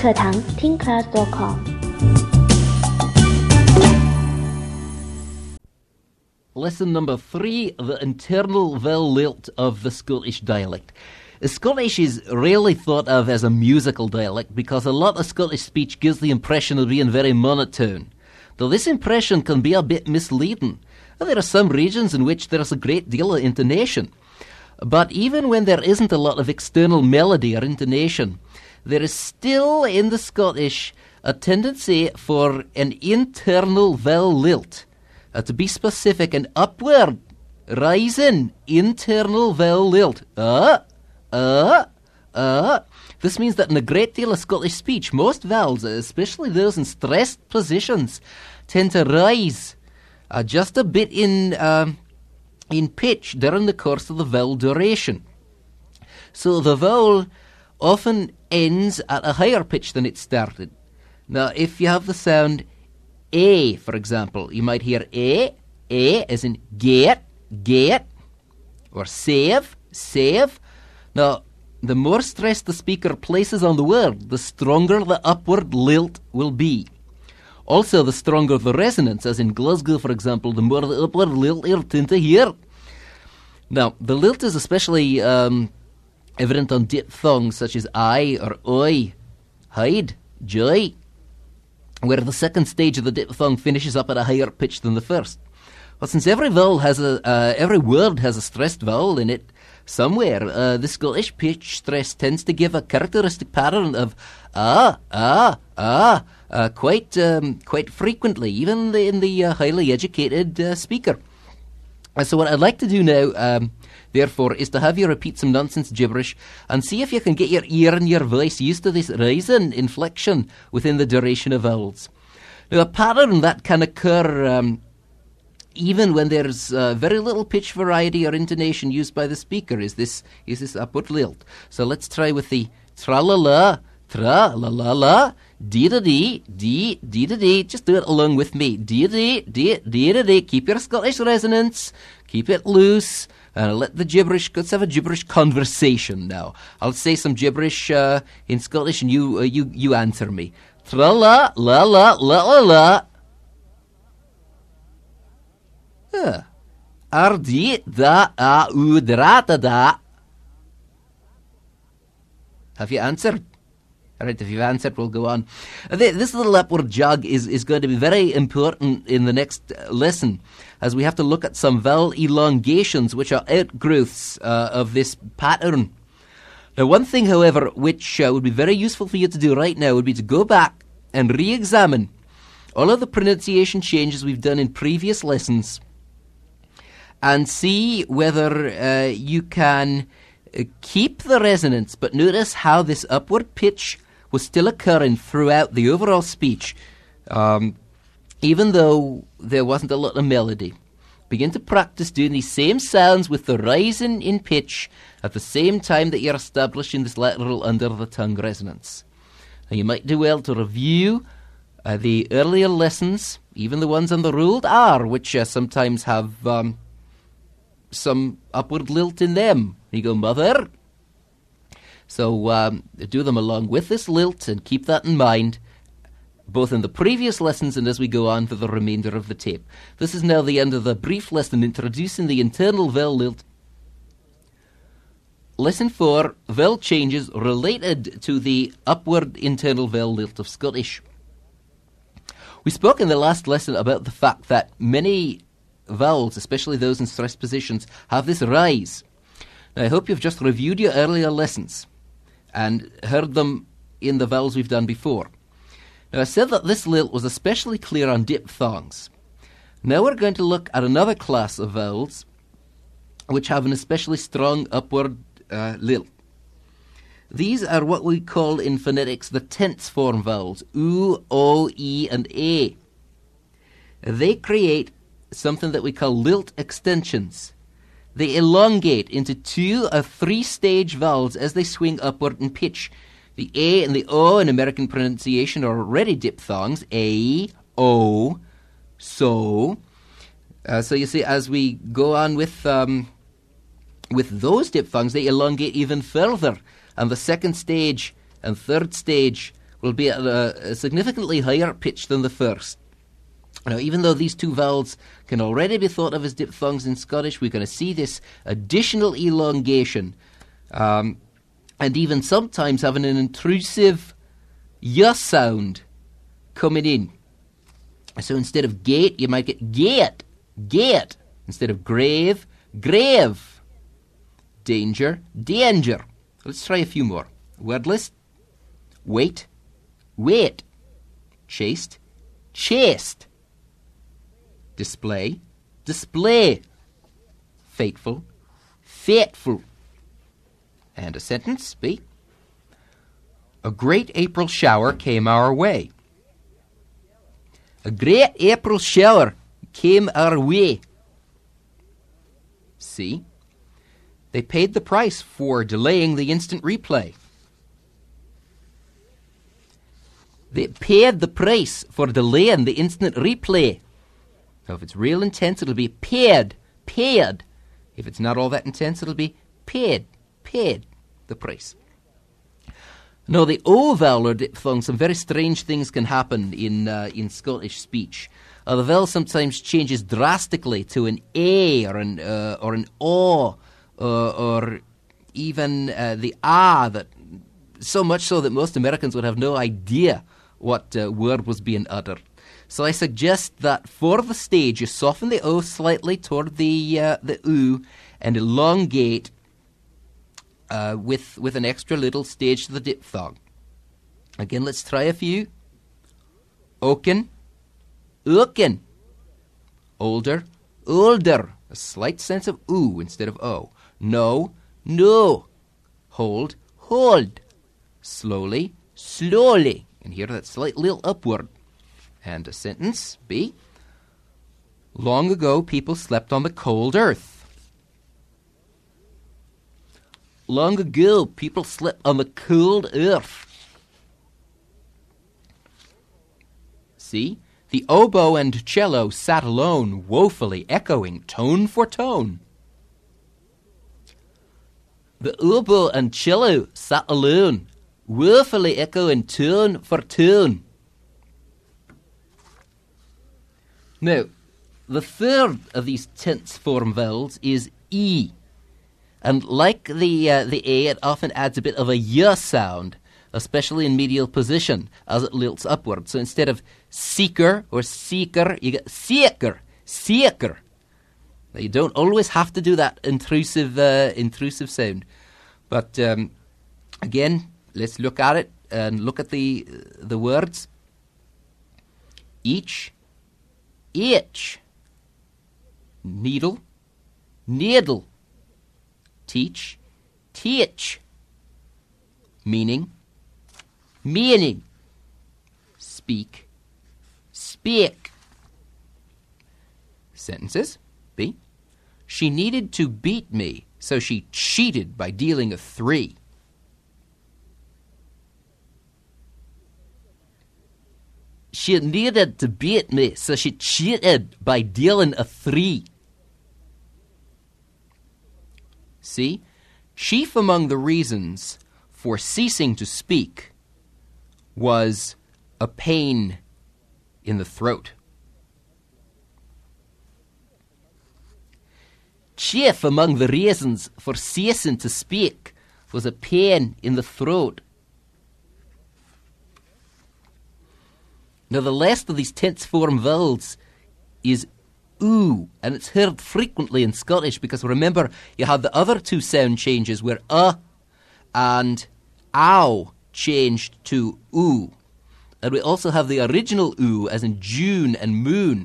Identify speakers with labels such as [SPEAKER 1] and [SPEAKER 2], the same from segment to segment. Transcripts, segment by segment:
[SPEAKER 1] 课堂听 class.com。
[SPEAKER 2] Lesson number 3, the internal vowel lilt of the Scottish dialect. Scottish is rarely thought of as a musical dialect because a lot of Scottish speech gives the impression of being very monotone. Though this impression can be a bit misleading. There are some regions in which there is a great deal of intonation. But even when there isn't a lot of external melody or intonation, there is still in the Scottish a tendency for an internal vowel lilt. To be specific, an upward, rising, internal vowel lilt. This means that in a great deal of Scottish speech, most vowels, especially those in stressed positions, tend to rise just a bit in pitch during the course of the vowel duration. So the vowel often ends at a higher pitch than it started. Now, if you have the sound A, for example, you might hear A as in get, or save. Now, the more stress the speaker places on the word, the stronger the upward lilt will be. Also, the stronger the resonance, as in Glasgow, for example, the more the upward lilt you'll tend to hear. Now, the lilt is especially evident on diphthongs such as I or oi, hide, joy, where the second stage of the diphthong finishes up at a higher pitch than the first. But since every word has a stressed vowel in it somewhere, the Scottish pitch stress tends to give a characteristic pattern of quite frequently, even in the highly educated speaker. So what I'd like to do now, therefore, is to have you repeat some nonsense gibberish and see if you can get your ear and your voice used to this rising inflection within the duration of vowels. Now, a pattern that can occur even when there's very little pitch variety or intonation used by the speaker is this upward lilt. So let's try with the tra-la-la, tra-la-la-la, dee-da-dee, dee-da-dee. Just do it along with me. Dee-da-dee, dee-da-dee. Keep your Scottish resonance. Keep it loose. Let's have a gibberish conversation now. I'll say some gibberish in Scottish and you answer me. Tra-la-la-la-la-la-la. Ardi-da-a-u-dra-da-da. Have you answered? All right, if you've answered, we'll go on. This little upward jog is going to be very important in the next lesson, as we have to look at some vowel elongations, which are outgrowths of this pattern. Now, one thing, however, which would be very useful for you to do right now would be to go back and re-examine all of the pronunciation changes we've done in previous lessons and see whether you can keep the resonance, but notice how this upward pitch was still occurring throughout the overall speech, even though there wasn't a lot of melody. Begin to practice doing these same sounds with the rising in pitch at the same time that you're establishing this lateral under-the-tongue resonance. Now, you might do well to review the earlier lessons, even the ones on the ruled R, which sometimes have some upward lilt in them. You go, mother. So do them along with this lilt and keep that in mind, both in the previous lessons and as we go on for the remainder of the tape. This is now the end of the brief lesson introducing the internal vowel lilt. Lesson 4, vowel changes related to the upward internal vowel lilt of Scottish. We spoke in the last lesson about the fact that many vowels, especially those in stressed positions, have this rise. Now, I hope you've just reviewed your earlier lessons and heard them in the vowels we've done before. Now, I said that this lilt was especially clear on diphthongs. Now we're going to look at another class of vowels which have an especially strong upward lilt. These are what we call in phonetics the tense form vowels, oo, o, e, and a. They create something that we call lilt extensions. They elongate into 2 or 3 stage vowels as they swing upward in pitch. The A and the O in American pronunciation are already diphthongs. A, O, so. So you see, as we go on with those diphthongs, they elongate even further. And the second stage and third stage will be at a significantly higher pitch than the first. Now, even though these two vowels can already be thought of as diphthongs in Scottish, we're going to see this additional elongation, and even sometimes having an intrusive y sound coming in. So instead of gate, you might get gate, gate. Instead of grave, grave. Danger, danger. Let's try a few more. Word list. Wait, wait. Chaste, chaste. Display, display. Fateful, fateful. And a sentence, B. A great April shower came our way. A great April shower came our way. C. They paid the price for delaying the instant replay. They paid the price for delaying the instant replay. So if it's real intense, it'll be paid, paid. If it's not all that intense, it'll be paid, paid the price. Now, the O vowel or diphthong, some very strange things can happen in Scottish speech. The vowel sometimes changes drastically to an A or an O, or even the A, that so much so that most Americans would have no idea what word was being uttered. So I suggest that for the stage, you soften the O slightly toward the U and elongate with an extra little stage to the diphthong. Again, let's try a few. Oaken, oaken. Older, older. A slight sense of oo instead of o. No, no. Hold, hold. Slowly, slowly. And here that slight little upward. And a sentence, B. Long ago, people slept on the cold earth. Long ago, people slept on the cold earth. See? The oboe and cello sat alone, woefully echoing tone for tone. The oboe and cello sat alone, woefully echoing tone for tone. Now, the third of these tense form vowels is E. And like the A, it often adds a bit of a Y sound, especially in medial position, as it lilts upward. So instead of seeker or seeker, you get seeker, seeker. Now, you don't always have to do that intrusive sound. But again, let's look at it and look at the words. Each, each. Needle, needle. Teach, teach. Meaning, meaning. Speak, speak. Sentences. B. She needed to beat me, so she cheated by dealing a 3. She needed to beat me, so she cheated by dealing a 3. See? Chief among the reasons for ceasing to speak was a pain in the throat. Chief among the reasons for ceasing to speak was a pain in the throat. Now, the last of these tense form vowels is oo, and it's heard frequently in Scottish because remember, you had the other two sound changes where and ow changed to oo. And we also have the original oo, as in June and moon.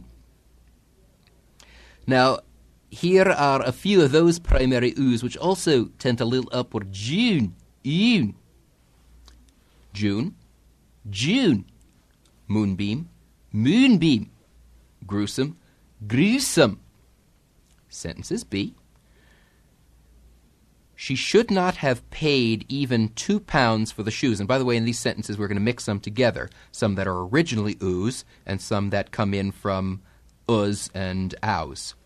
[SPEAKER 2] Now, here are a few of those primary oos which also tend to lilt upward. June, June. June, June. Moonbeam, moonbeam. Gruesome, gruesome. Sentences. B. She should not have paid even £2 for the shoes. And by the way, in these sentences, we're going to mix them together. Some that are originally oohs and some that come in from us and ows.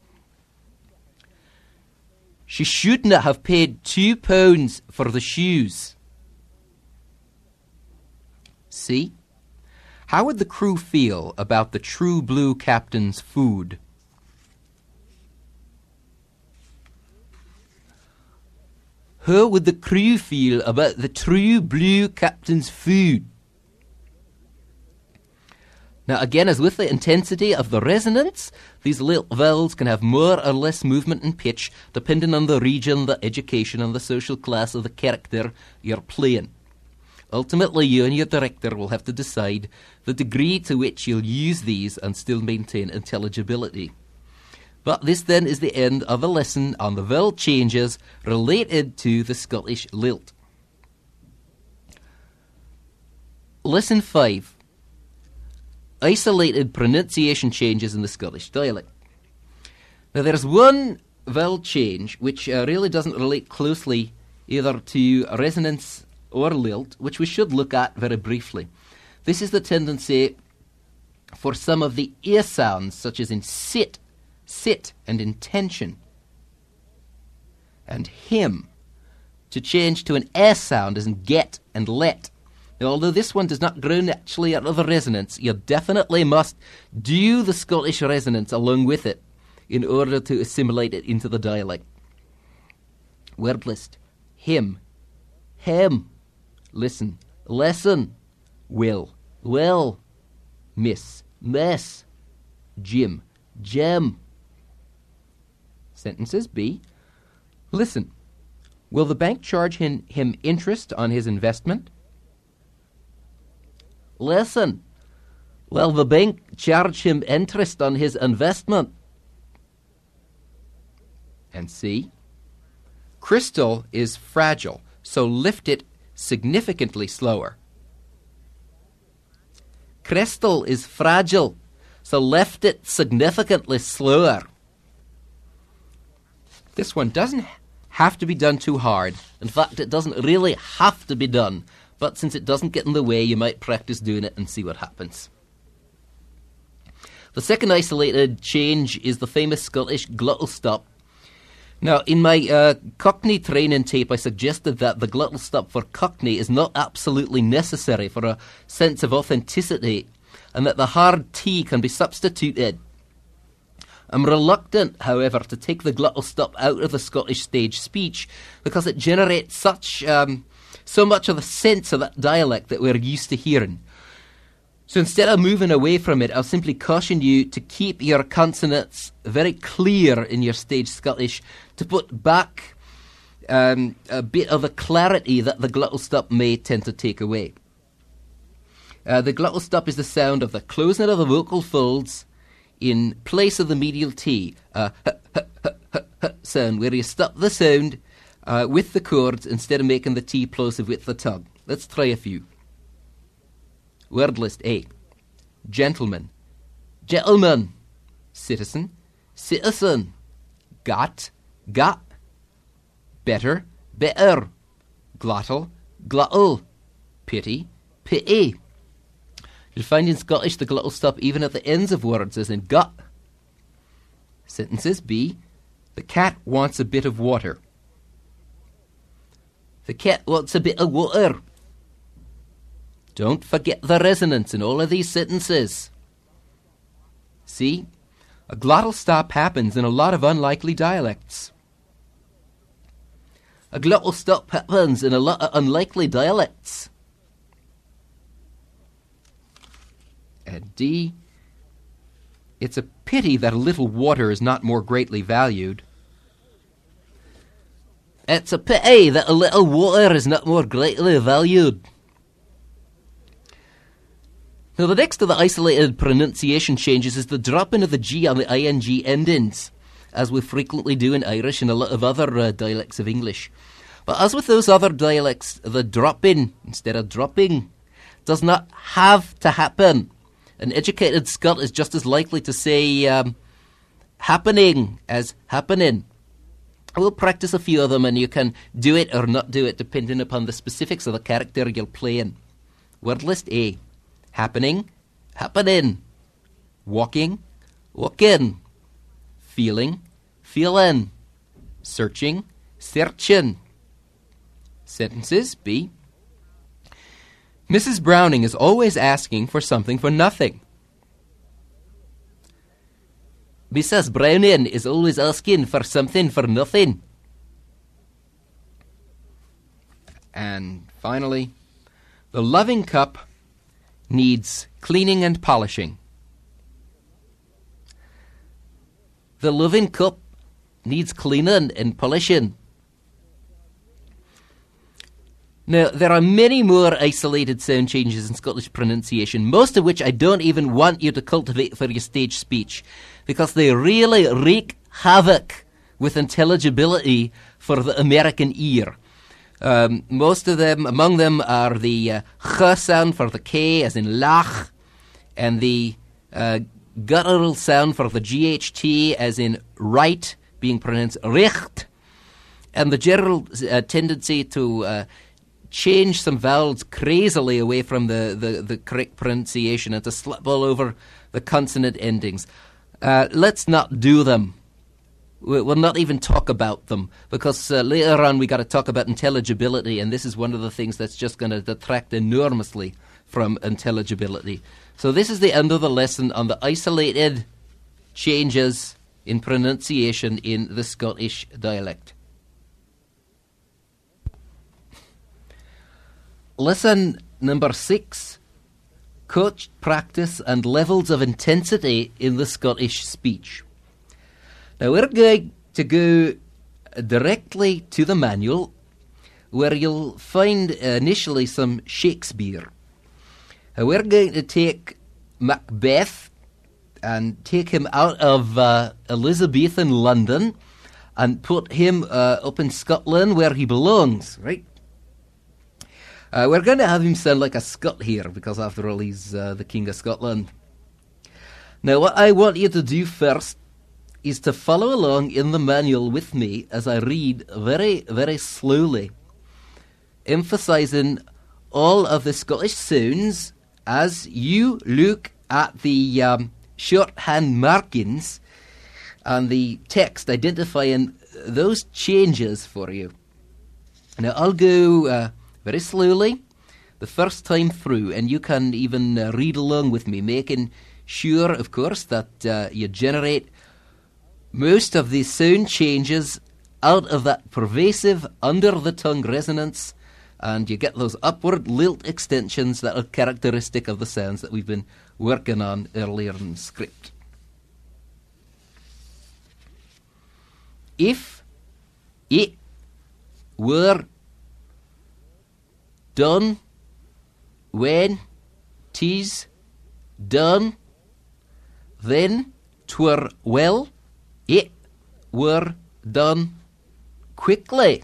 [SPEAKER 2] She should not have paid £2 for the shoes. C. How would the crew feel about the True Blue captain's food? How would the crew feel about the True Blue captain's food? Now, again, as with the intensity of the resonance, these lilt vowels can have more or less movement and pitch depending on the region, the education, and the social class of the character you're playing. Ultimately, you and your director will have to decide the degree to which you'll use these and still maintain intelligibility. But this then is the end of the lesson on the vowel changes related to the Scottish lilt. Lesson 5. Isolated pronunciation changes in the Scottish dialect. Now there's one vowel change which really doesn't relate closely either to resonance or lilt, which we should look at very briefly. This is the tendency for some of the ear sounds, such as in sit, and intention, and him, to change to an S sound as in get and let. Now, although this one does not grow naturally out of the resonance, you definitely must do the Scottish resonance along with it in order to assimilate it into the dialect. Word list. Him. Hem. Listen. Lesson. Will. Miss. Mess. Jim. Gem. Sentences. B. Listen. Will the bank charge him interest on his investment? Listen. Will the bank charge him interest on his investment? And C. Crystal is fragile, so lift it significantly slower. Crystal is fragile, so lift it significantly slower. This one doesn't have to be done too hard. In fact, it doesn't really have to be done. But since it doesn't get in the way, you might practice doing it and see what happens. The second isolated change is the famous Scottish glottal stop. Now, in my Cockney training tape, I suggested that the glottal stop for Cockney is not absolutely necessary for a sense of authenticity, and that the hard T can be substituted. I'm reluctant, however, to take the glottal stop out of the Scottish stage speech because it generates so much of the sense of that dialect that we're used to hearing. So instead of moving away from it, I'll simply caution you to keep your consonants very clear in your stage Scottish, to put back a bit of the clarity that the glottal stop may tend to take away. The glottal stop is the sound of the closing of the vocal folds in place of the medial T, sound, where you stop the sound with the chords instead of making the T plosive with the tongue. Let's try a few. Word list. A. Gentleman. Gentleman. Citizen. Citizen. Got. Got. Better. Better. Glottal. Glottal. Pity. Pity. You'll find in Scottish the glottal stop even at the ends of words, as in gut. Sentences. B. The cat wants a bit of water. The cat wants a bit of water. Don't forget the resonance in all of these sentences. See? A glottal stop happens in a lot of unlikely dialects. A glottal stop happens in a lot of unlikely dialects. And D. It's a pity that a little water is not more greatly valued. It's a pity that a little water is not more greatly valued. Now, the next of the isolated pronunciation changes is the drop-in of the G on the ing endings, as we frequently do in Irish and a lot of other dialects of English. But as with those other dialects, the drop-in, instead of dropping, does not have to happen. An educated Scot is just as likely to say happening as happening. We'll practice a few of them, and you can do it or not do it depending upon the specifics of the character you're playing. Word list. A. Happening. Happening. Walking. Walking. Feeling. Feeling. Searching. Searching. Sentences. B. Mrs. Browning is always asking for something for nothing. Mrs. Browning is always asking for something for nothing. And finally, the loving cup needs cleaning and polishing. The loving cup needs cleaning and polishing. Now, there are many more isolated sound changes in Scottish pronunciation, most of which I don't even want you to cultivate for your stage speech, because they really wreak havoc with intelligibility for the American ear. Most of them, among them, are the ch sound for the K, as in lach, and the guttural sound for the GHT, as in right, being pronounced recht, and the general tendency to change some vowels crazily away from the correct pronunciation and to slip all over the consonant endings. Let's not do them. We'll not even talk about them, because later on we got to talk about intelligibility, and this is one of the things that's just going to detract enormously from intelligibility. So this is the end of the lesson on the isolated changes in pronunciation in the Scottish dialect. Lesson number 6, coached practice and levels of intensity in the Scottish speech. Now we're going to go directly to the manual, where you'll find initially some Shakespeare. We're going to take Macbeth and take him out of Elizabethan London and put him up in Scotland where he belongs, right? We're going to have him sound like a Scot here, because after all, he's the King of Scotland. Now, what I want you to do first is to follow along in the manual with me as I read very, very slowly, emphasizing all of the Scottish sounds as you look at the shorthand markings and the text identifying those changes for you. Now, I'll go very slowly the first time through, and you can even read along with me, making sure, of course, that you generate most of the sound changes out of that pervasive under-the-tongue resonance, and you get those upward lilt extensions that are characteristic of the sounds that we've been working on earlier in the script. If it were done when 'tis done, then 'twere well it were done quickly.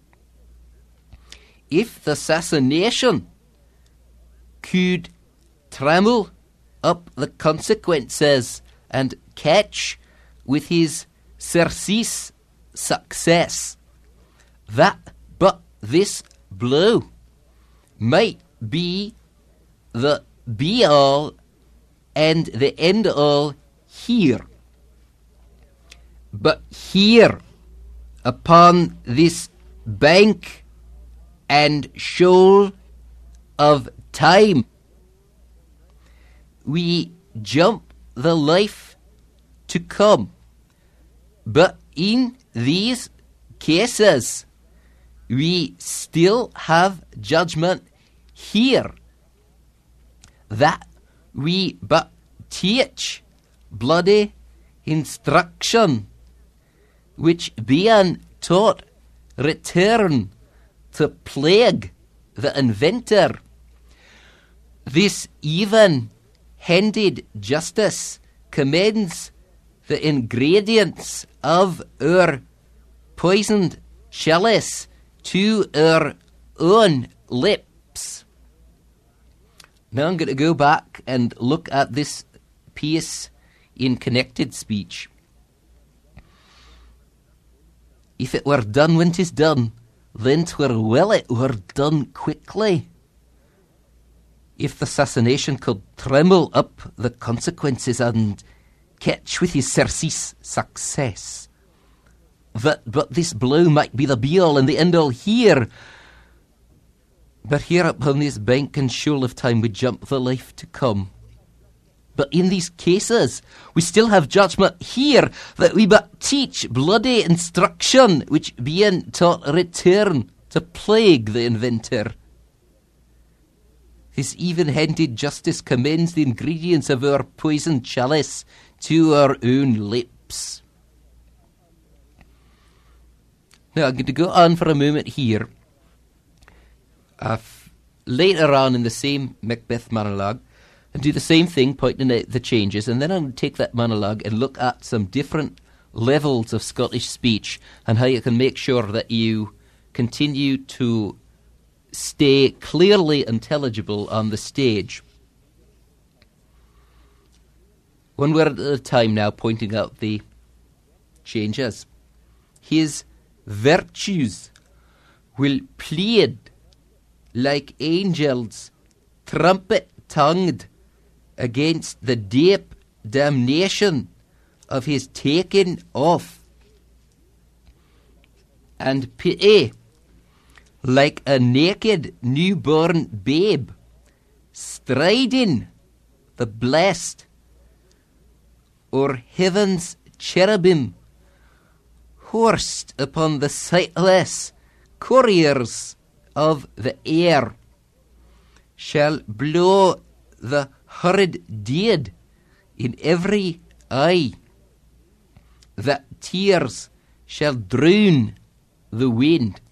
[SPEAKER 2] If the assassination could trammel up the consequences and catch with his surcease success, that but this blow might be the be-all and the end-all here. But here, upon this bank and shoal of time, we jump the life to come. But in these cases, we still have judgment here, that we but teach bloody instruction, which being taught return to plague the inventor. This even-handed justice commends the ingredients of our poisoned chalice to our own lips. Now I'm going to go back and look at this piece in connected speech. If it were done when 'tis done, then 'twere well it were done quickly. If the assassination could tremble up the consequences and catch with his surcease success, but this blow might be the be-all and the end-all here. But here upon this bank and shoal of time we jump the life to come. But in these cases, we still have judgment here, that we but teach bloody instruction, which being taught return to plague the inventor. This even-handed justice commends the ingredients of our poisoned chalice to our own lips. Now, I'm going to go on for a moment here. Later on in the same Macbeth monologue, and do the same thing, pointing out the changes, and then I'm going to take that monologue and look at some different levels of Scottish speech and how you can make sure that you continue to stay clearly intelligible on the stage. One word at a time now, pointing out the changes. His virtues will plead like angels, trumpet-tongued, against the deep damnation of his taking off, and pity like a naked newborn babe, striding the blessed, or heaven's cherubim, horsed upon the sightless couriers of the air, shall blow the horrid deed in every eye, that tears shall drown the wind.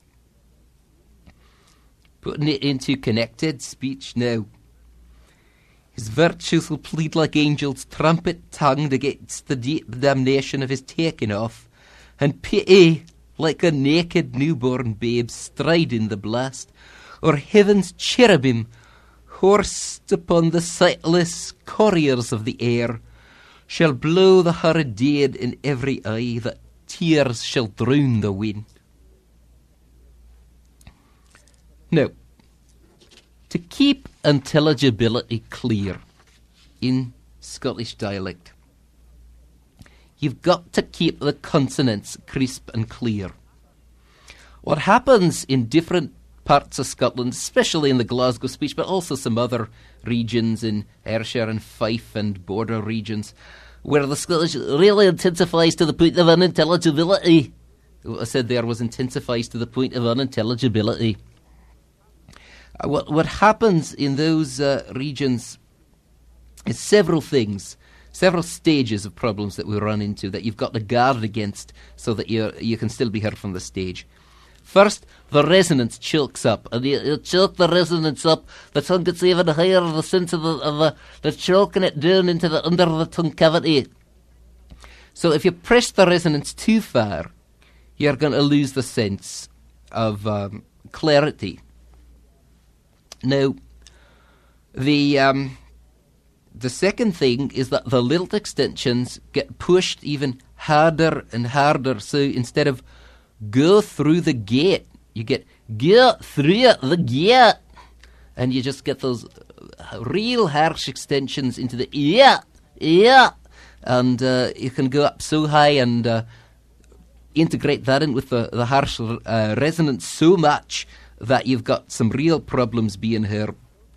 [SPEAKER 2] Putting it into connected speech now. His virtues will plead like angels, trumpet-tongued against the deep damnation of his taking off, and pity like a naked newborn babe striding the blast, or heaven's cherubim horsed upon the sightless couriers of the air, shall blow the horrid deed in every eye, that tears shall drown the wind. Now, to keep intelligibility clear in Scottish dialect, you've got to keep the consonants crisp and clear. What happens in different parts of Scotland, especially in the Glasgow speech, but also some other regions in Ayrshire and Fife and border regions, where the Scottish really intensifies to the point of unintelligibility. What I said there was intensifies to the point of unintelligibility. What happens in those regions is several things, several stages of problems that we run into that you've got to guard against so that you can still be heard from the stage. First, the resonance chokes up, and you choke the resonance up, the tongue gets even higher, the sense of the choking it down into the under the tongue cavity. So if you press the resonance too far, you're going to lose the sense of clarity. Now, the second thing is that the lilt extensions get pushed even harder and harder. So instead of go through the gate, you get go through the gate, and you just get those real harsh extensions into the yeah, and you can go up so high and integrate that in with the harsh resonance so much that you've got some real problems being heard.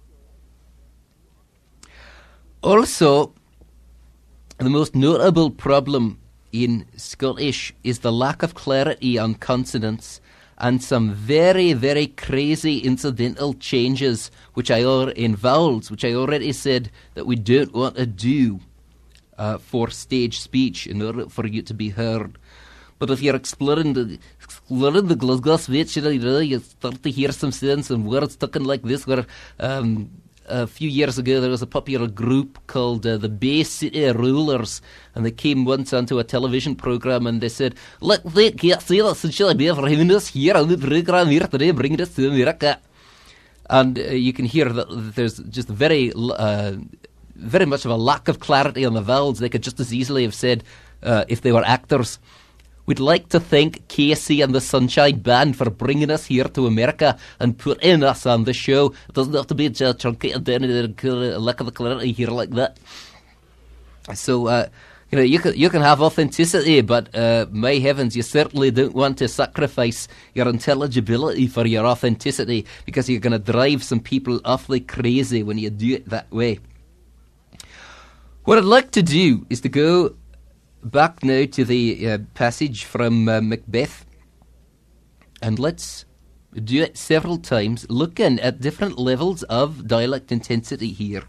[SPEAKER 2] Also, the most notable problem in Scottish is the lack of clarity on consonants and some very, very crazy incidental changes in vowels, which I already said that we don't want to do for stage speech in order for you to be heard. But if you're exploring the Glasgow speech, you start to hear some words talking like this, where a few years ago there was a popular group called the Bay City Rollers, and they came once onto a television program and they said, "Look, they can't see us, and shall be for having us here on the program here today, bringing us to America." And you can hear that there's just very much of a lack of clarity on the vowels. They could just as easily have said, if they were actors, "We'd like to thank Casey and the Sunshine Band for bringing us here to America and putting us on the show." It doesn't have to be truncated down and a lack of the clarity here like that. So You can have authenticity, but my heavens, you certainly don't want to sacrifice your intelligibility for your authenticity, because you're going to drive some people awfully crazy when you do it that way. What I'd like to do is to go back now to the passage from Macbeth, and let's do it several times, looking at different levels of dialect intensity here.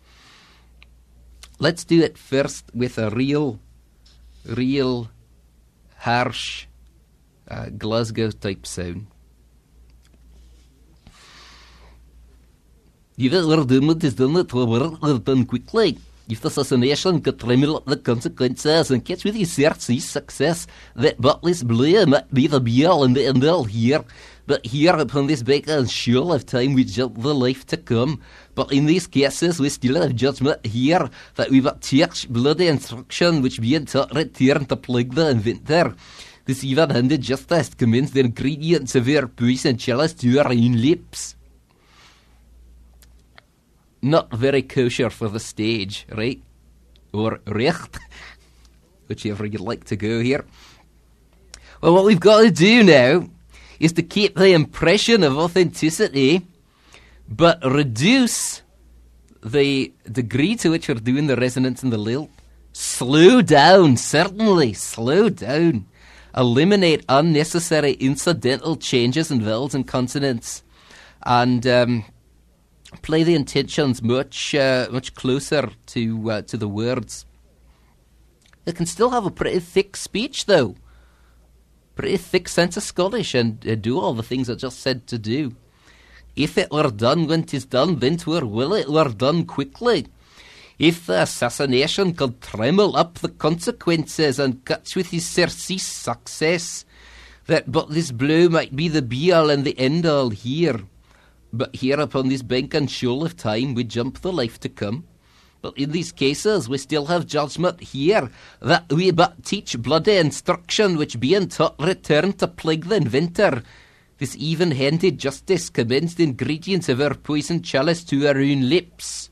[SPEAKER 2] Let's do it first with a real harsh Glasgow type sound. If it were done, it is done, it were done quickly. If the assassination could tremble up the consequences and catch with his success, that Butley's blue might be the be-all and the end-all here. But here upon this baker and sure of time we judge the life to come. But in these cases we still have judgment here, that we but teach bloody instruction which being taught return to plague the inventor. This even-handed justice commends the ingredients of our poison chalice to our own lips. Not very kosher for the stage, right? Or recht, whichever you'd like to go here. Well, what we've got to do now is to keep the impression of authenticity, but reduce the degree to which we're doing the resonance and the lilt. Slow down, certainly, slow down. Eliminate unnecessary incidental changes in vowels and consonants, and play the intentions much closer to the words. They can still have a pretty thick speech, though. Pretty thick sense of Scottish, and do all the things I just said to do. If it were done when 'tis done, then 'twere will it were done quickly. If the assassination could tremble up the consequences and catch with his surcease success, that but this blow might be the be-all and the end-all here. But here upon this bank and shoal of time we jump the life to come. But in these cases we still have judgment here, that we but teach bloody instruction which being taught return to plague the inventor. This even-handed justice commends the ingredients of our poison chalice to our own lips.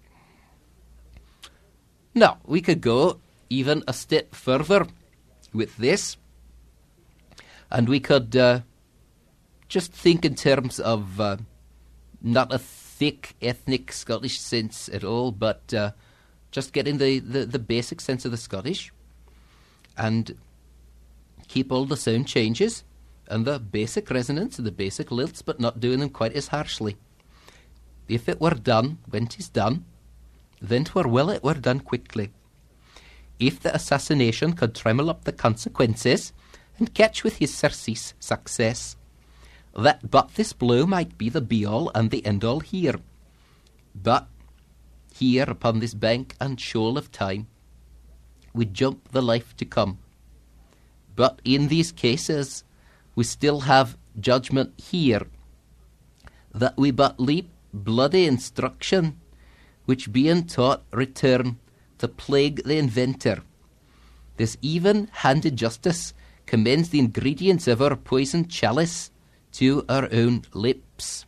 [SPEAKER 2] Now, we could go even a step further with this, and we could just think in terms of not a thick ethnic Scottish sense at all, but just getting the basic sense of the Scottish, and keep all the sound changes and the basic resonance and the basic lilts, but not doing them quite as harshly. If it were done when 'tis done, then 'twere well it were done quickly. If the assassination could tremble up the consequences and catch with his surcease success, that but this blow might be the be-all and the end-all here. But here upon this bank and shoal of time we jump the life to come. But in these cases we still have judgment here, that we but leap bloody instruction which being taught return to plague the inventor. This even-handed justice commends the ingredients of our poison chalice to our own lips.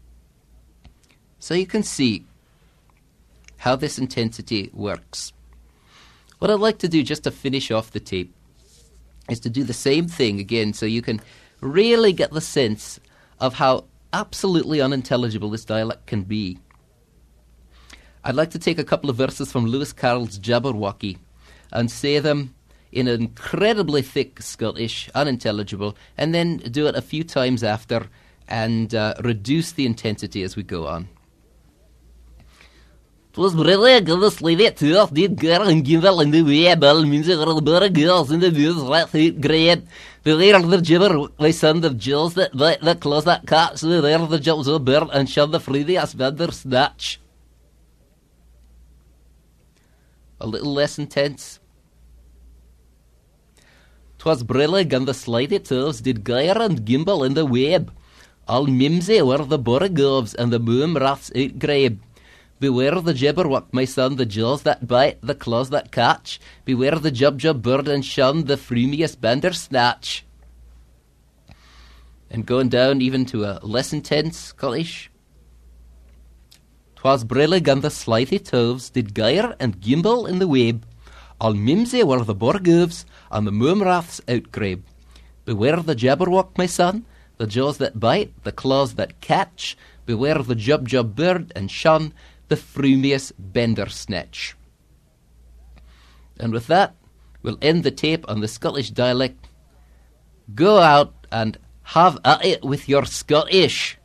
[SPEAKER 2] So you can see how this intensity works. What I'd like to do just to finish off the tape is to do the same thing again, so you can really get the sense of how absolutely unintelligible this dialect can be. I'd like to take a couple of verses from Lewis Carroll's Jabberwocky and say them in incredibly thick Scottish, unintelligible, and then do it a few times after and reduce the intensity as we go on. 'Twas really a good sleeve it to us, did girl and give well in the way, bell music or the better girls in the views right great. The later the jibber, my son of Jills that the close that catch, the there the jobs of bird and shove the freely as better snatch. A little less intense. 'Twas brillig and the slithy toes did gyre and gimble in the web. All mimsy were the borogoves and the boom raths outgrabe. Beware the jibberwock, my son, the jaws that bite, the claws that catch. Beware the jub bird and shun, the frumiest bandersnatch. And going down even to a less intense Scottish. 'Twas brillig and the slithy toves did gyre and gimble in the web. Al mimsy were the Borgoves and the Moomraths outgrabe. Beware the Jabberwock, my son, the jaws that bite, the claws that catch. Beware the Jub bird, and shun the frumious Bendersnatch. And with that, we'll end the tape on the Scottish dialect. Go out and have at it with your Scottish.